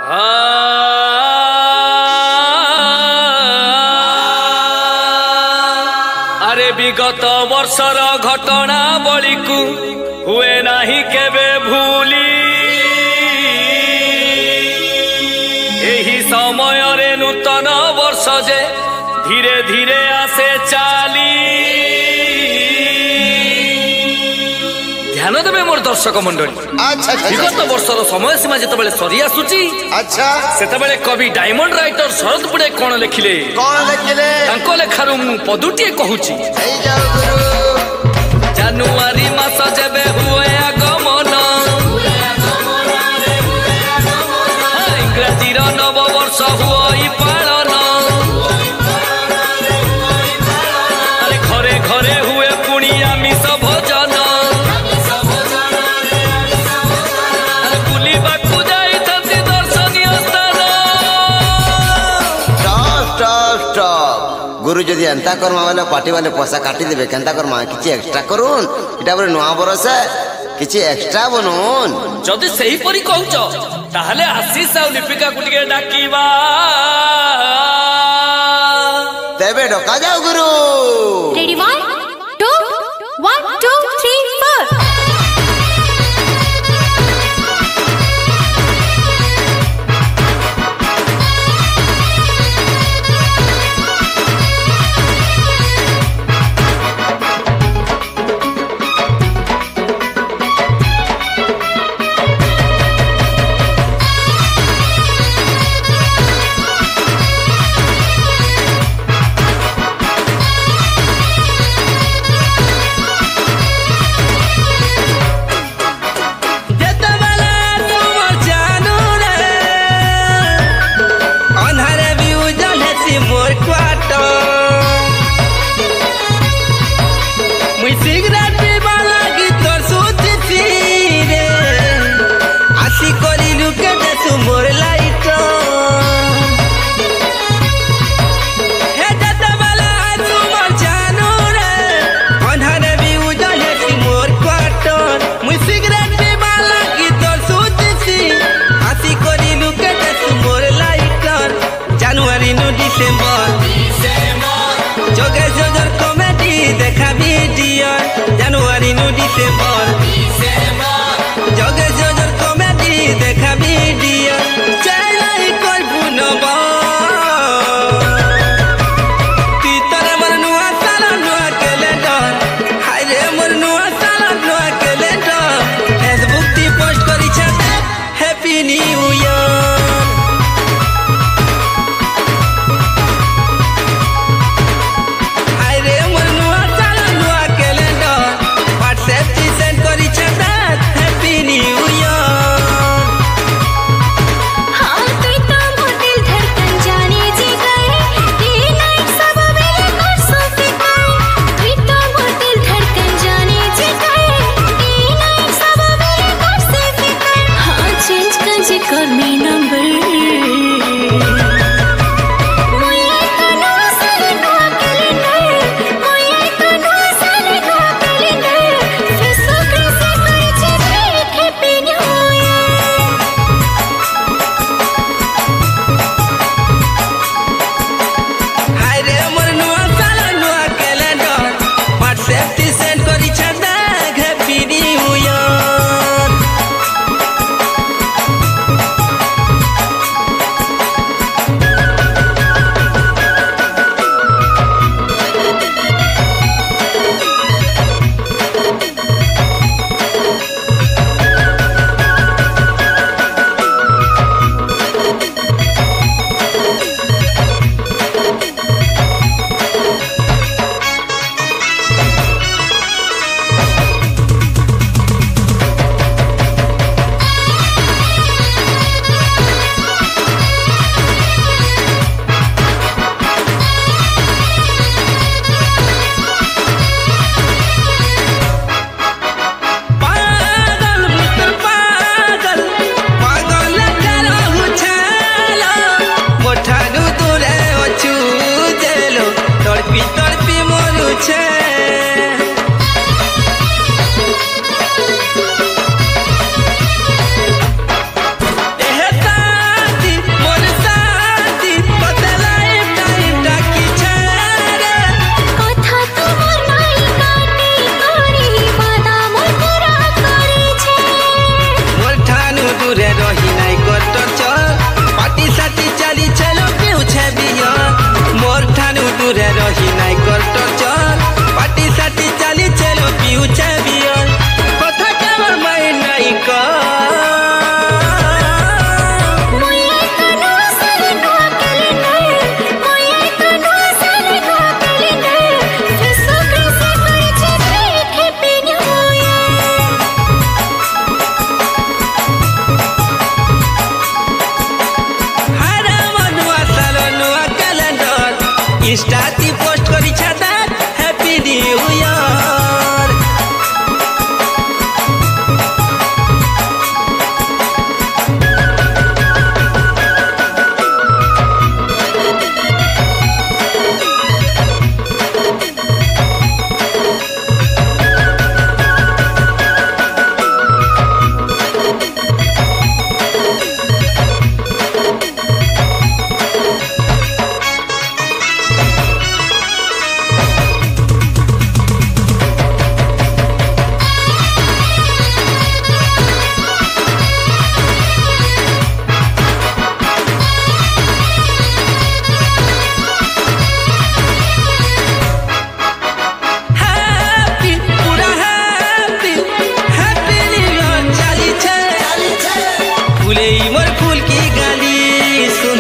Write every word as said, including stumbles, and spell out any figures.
अरे विगत वर्षर घटना बड़ी को हुए नहीं केबे भूली एही समय रे नूतन वर्ष जे धीरे धीरे आसे चाली ध्यान देवे मोर दर्शक मंडली। अच्छा विगत वर्षर समय सीमा जिते सरी आसुची अच्छा सेते कवि डायमंड राइटर शरद पुड़े कौन लिखिले कौन लिखिले तांको लेखारु मु पदुटिए कहूची एई जाओ गुरु जनवरी मास जेबे हुए आगमन इंग्राजी रो नव वर्ष हुई पालन अरे घरे घरे हुए पुणी आमिष भोजन गुरु जदि एंता करमा वाले पार्टी वाले पैसा काटी देबे केंता करमा किछि एक्स्ट्रा करून इटा बरे नुआ बरस किछि एक्स्ट्रा बनून जदि सही परी कहउछ ताहले आशीष आ लिपिका को टिके डाकीबा तेबे डका जाओ गुरु ready one two one two three four Happy New Year. ইনস্টাতে পোস্ট করি ছাদা হ্যাপি নিউ ইয়ার। फूले मोर फूल की गाली सुन